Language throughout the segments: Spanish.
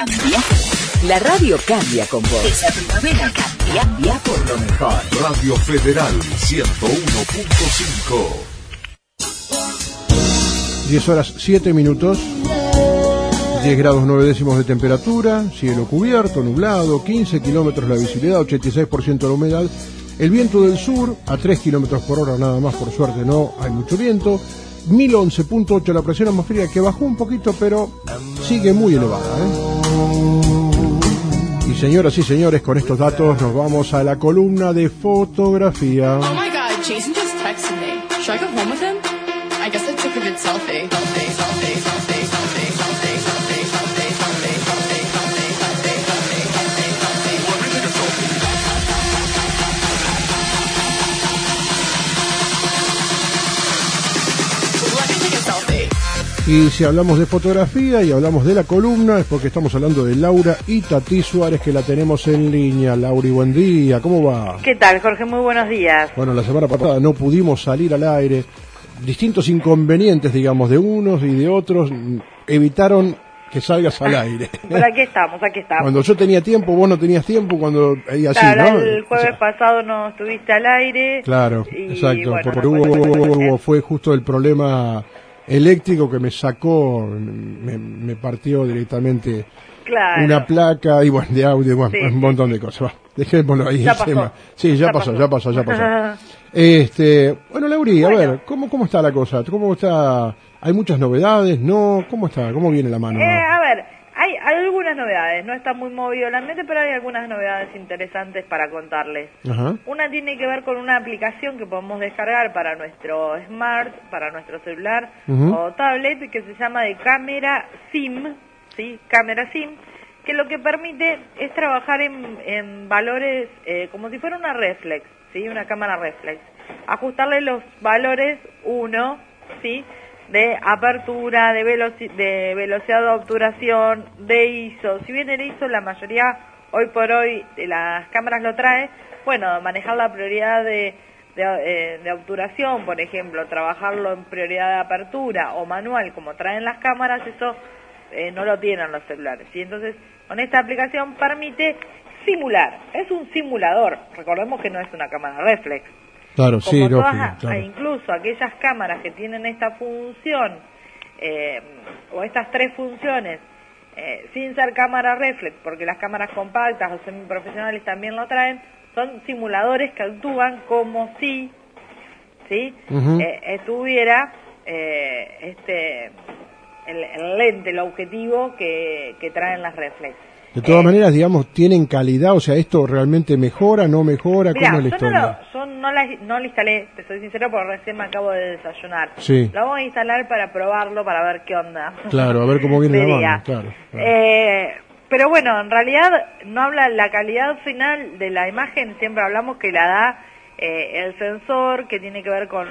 cambia. La radio cambia con vos. Esa primavera cambia por lo mejor. Radio Federal 101.5. 10 horas 7 minutos. 10 grados 9 décimos de temperatura, cielo cubierto, nublado, 15 kilómetros la visibilidad, 86% la humedad, el viento del sur a 3 kilómetros por hora nada más, por suerte no hay mucho viento, 1011.8 la presión atmosférica que bajó un poquito pero sigue muy elevada, Y señoras y señores, con estos datos nos vamos a la columna de fotografía. Oh my God, Jason just texted me. Should I go home with him? I guess I took a good selfie. Y si hablamos de fotografía y hablamos de la columna es porque estamos hablando de Laura Itatí Suárez, que la tenemos en línea. Lauri, buen día, ¿cómo va? ¿Qué tal, Jorge? Muy buenos días. Bueno, la semana pasada no pudimos salir al aire. Distintos inconvenientes, digamos, de unos y de otros evitaron que salgas al aire. Pero aquí estamos. Cuando yo tenía tiempo, vos no tenías tiempo, cuando así, claro, ¿no? El jueves pasado no estuviste al aire. Claro, y, exacto, bueno, porque fue justo el problema eléctrico que me sacó, me partió directamente una placa y bueno, de audio, bueno, un montón de cosas. Va, dejémoslo ahí el tema. Sí, ya pasó. Bueno, Lauri, a ver, ¿cómo está la cosa? ¿Cómo está? ¿Hay muchas novedades? ¿No? ¿Cómo está? ¿Cómo viene la mano? A ver, hay algunas novedades, no está muy movido el ambiente, pero hay algunas novedades interesantes para contarles. Ajá. Una tiene que ver con una aplicación que podemos descargar para nuestro smart, para nuestro celular o tablet, que se llama de Cámara SIM, ¿sí? Cámara SIM, que lo que permite es trabajar en valores como si fuera una reflex, ¿sí? Una cámara reflex. Ajustarle los valores 1, ¿sí? De apertura, de velocidad de obturación, de ISO. Si bien el ISO la mayoría hoy por hoy de las cámaras lo trae, bueno, manejar la prioridad de obturación, por ejemplo, trabajarlo en prioridad de apertura o manual como traen las cámaras, eso no lo tienen los celulares. Y entonces con esta aplicación permite simular, es un simulador, recordemos que no es una cámara reflex. Claro, como sí, todas, claro. Incluso aquellas cámaras que tienen esta función o estas tres funciones sin ser cámara reflex, porque las cámaras compactas o semiprofesionales también lo traen, son simuladores que actúan como si estuviera el lente, el objetivo que traen las reflex. De todas maneras, digamos, ¿tienen calidad? O sea, ¿esto realmente mejora, no mejora? Mirá, ¿Cómo es la historia? Yo no la instalé, te soy sincero, porque recién me acabo de desayunar. Sí. La vamos a instalar para probarlo, para ver qué onda. Claro, a ver cómo viene la mano, claro. Pero bueno, en realidad no habla la calidad final de la imagen, siempre hablamos que la da el sensor, que tiene que ver con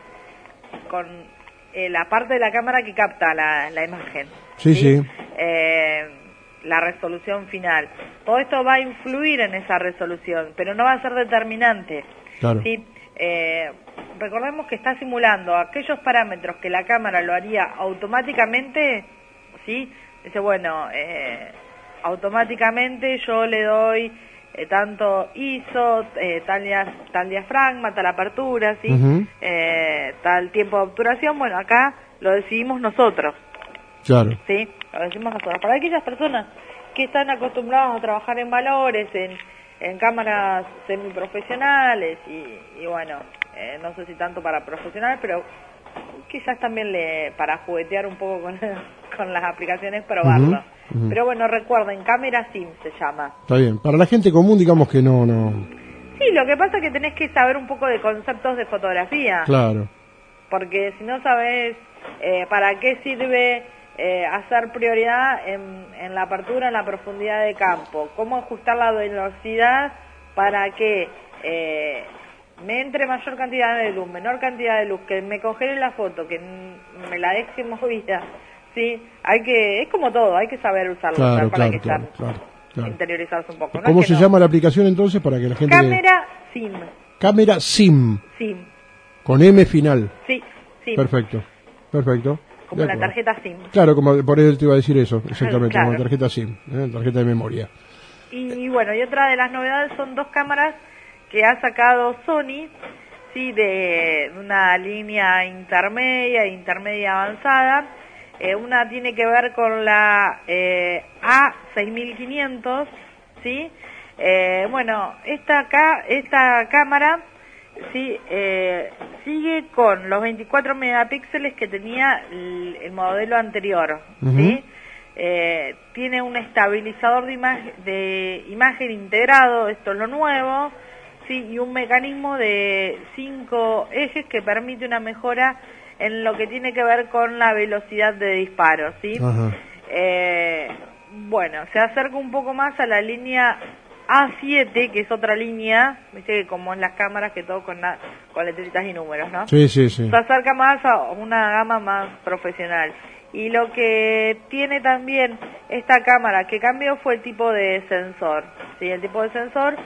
la parte de la cámara que capta la imagen. Sí. La resolución final. Todo esto va a influir en esa resolución, pero no va a ser determinante. Claro. ¿Sí? Recordemos que está simulando aquellos parámetros que la cámara lo haría automáticamente, ¿sí? Dice, bueno, automáticamente yo le doy tanto ISO, tal diafragma, tal apertura, ¿sí? Tal tiempo de obturación. Bueno, acá lo decidimos nosotros. Claro. Sí, lo decimos nosotros. Para aquellas personas que están acostumbradas a trabajar en valores, en cámaras semiprofesionales y bueno, no sé si tanto para profesionales, pero quizás también para juguetear un poco con las aplicaciones, probarlo. Pero bueno, recuerden, Cámara SIM se llama. Está bien. Para la gente común, digamos que no. Sí, lo que pasa es que tenés que saber un poco de conceptos de fotografía. Claro. Porque si no sabes para qué sirve hacer prioridad en la apertura, en la profundidad de campo, cómo ajustar la velocidad para que me entre mayor cantidad de luz, menor cantidad de luz, que me congele la foto, que me la deje movida, ¿sí? Es como todo, hay que saber usarlo, claro. Interiorizarse un poco. ¿Cómo se llama la aplicación entonces para que la gente... Cámara SIM. Cámara SIM. SIM. Con M final. Sí. Perfecto. como la tarjeta SIM. Claro, como por eso te iba a decir eso, exactamente, Claro. como la tarjeta SIM, tarjeta de memoria. Y bueno, y otra de las novedades son 2 cámaras que ha sacado Sony, sí, de una línea intermedia avanzada. Una tiene que ver con la A6500, ¿sí? Bueno, esta cámara, sí, sigue con los 24 megapíxeles que tenía el modelo anterior, ¿sí? Tiene un estabilizador de imagen integrado, esto es lo nuevo, sí, y un mecanismo de 5 ejes que permite una mejora en lo que tiene que ver con la velocidad de disparo, ¿sí? Bueno, se acerca un poco más a la línea A7, que es otra línea, viste que como en las cámaras que todo con letritas y números, ¿no? Sí, sí, sí. Se acerca más a una gama más profesional. Y lo que tiene también esta cámara que cambió fue el tipo de sensor, ¿sí? El tipo de sensor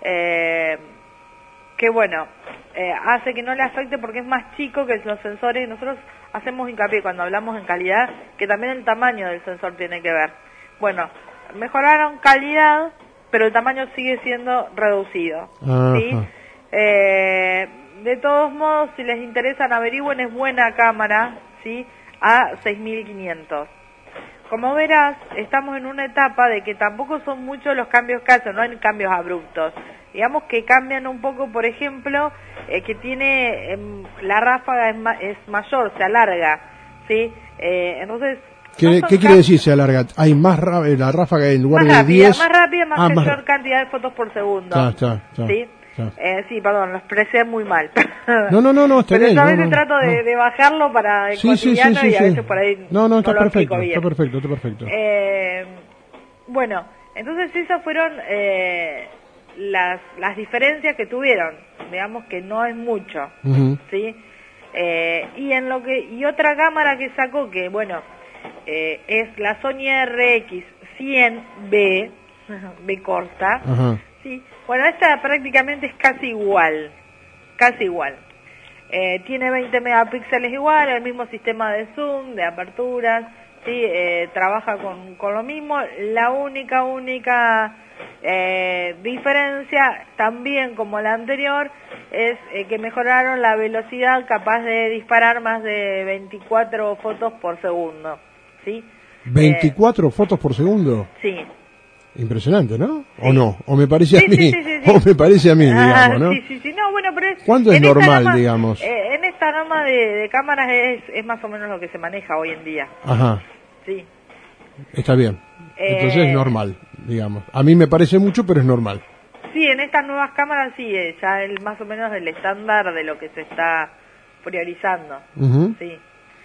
que bueno, hace que no le afecte porque es más chico que los sensores. Nosotros hacemos hincapié cuando hablamos en calidad que también el tamaño del sensor tiene que ver. Bueno, mejoraron calidad, pero el tamaño sigue siendo reducido, ¿sí? De todos modos, si les interesan, averigüen, es buena cámara, ¿sí? A 6500. Como verás, estamos en una etapa de que tampoco son muchos los cambios que hacen, no hay cambios abruptos. Digamos que cambian un poco, por ejemplo, que tiene la ráfaga es mayor, se alarga, ¿sí? Entonces... ¿Qué quiere decir se alarga? Hay más la ráfaga en lugar de 10... Más rápida, mayor cantidad de fotos por segundo. ¿Sí? Sí, perdón, lo expresé muy mal. No, está bien. Pero yo a veces trato de bajarlo para el cotidiano y a veces por ahí no está perfecto, bien. Está perfecto. Bueno, entonces esas fueron las diferencias que tuvieron. Digamos que no es mucho, ¿sí? Y otra cámara que sacó que, bueno, es la Sony RX100B, B corta, ¿sí? Bueno, esta prácticamente es casi igual. Tiene 20 megapíxeles igual, el mismo sistema de zoom, de aperturas, ¿sí? Trabaja con lo mismo. La única diferencia, también como la anterior, es que mejoraron la velocidad capaz de disparar más de 24 fotos por segundo, ¿sí? ¿24 fotos por segundo? Sí. Impresionante, ¿no? Sí. ¿O no? ¿O me parece a mí? Sí. ¿O me parece a mí, digamos, no? Sí. No, bueno, pero es... ¿Cuándo es normal, digamos? En esta gama de cámaras es más o menos lo que se maneja hoy en día. Ajá. Sí. Está bien. Entonces es normal, digamos. A mí me parece mucho, pero es normal. Sí, en estas nuevas cámaras sí, ya es más o menos el estándar de lo que se está priorizando. Sí.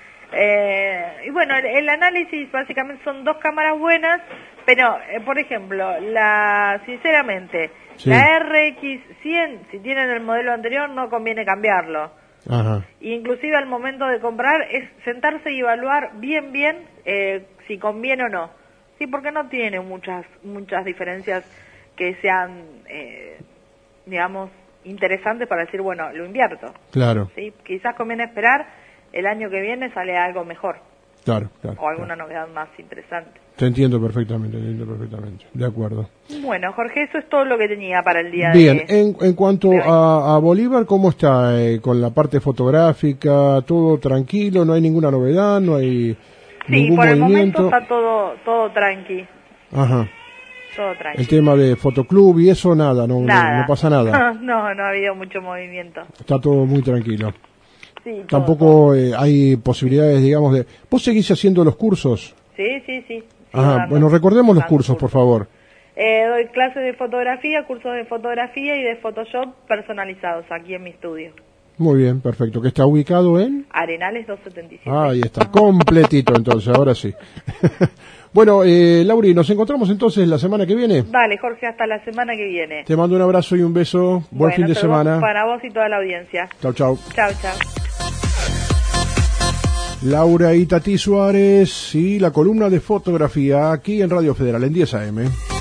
Y bueno, el análisis básicamente son 2 cámaras buenas, pero por ejemplo, sinceramente, la RX100, si tienen el modelo anterior, no conviene cambiarlo. Inclusive al momento de comprar es sentarse y evaluar bien si conviene o no. Sí, porque no tiene muchas diferencias que sean, digamos, interesantes para decir, bueno, lo invierto. Claro. Sí, quizás conviene esperar, el año que viene sale algo mejor. Claro. O alguna novedad más interesante. Te entiendo perfectamente. De acuerdo. Bueno, Jorge, eso es todo lo que tenía para el día Bien, en cuanto a Bolívar, ¿cómo está con la parte fotográfica? ¿Todo tranquilo? ¿No hay ninguna novedad? ¿No hay ningún por el movimiento? momento está todo tranqui. Ajá. Todo tranqui. El tema de fotoclub y eso, nada. No pasa nada. No ha habido mucho movimiento. Está todo muy tranquilo. Sí, Tampoco hay posibilidades, digamos, de... ¿Vos seguís haciendo los cursos? Sí. Ajá, bueno, recordemos los cursos, por favor. Doy clases de fotografía, cursos de fotografía y de Photoshop personalizados aquí en mi estudio. Muy bien, perfecto. ¿Que está ubicado en? Arenales 277. Ahí está, completito entonces, ahora sí. Bueno, Lauri, ¿nos encontramos entonces la semana que viene? Vale, Jorge, hasta la semana que viene. Te mando un abrazo y un beso. Buen fin de semana. Para vos y toda la audiencia. Chau. Chau. Laura Itatí Suárez y la columna de fotografía aquí en Radio Federal en 10 AM.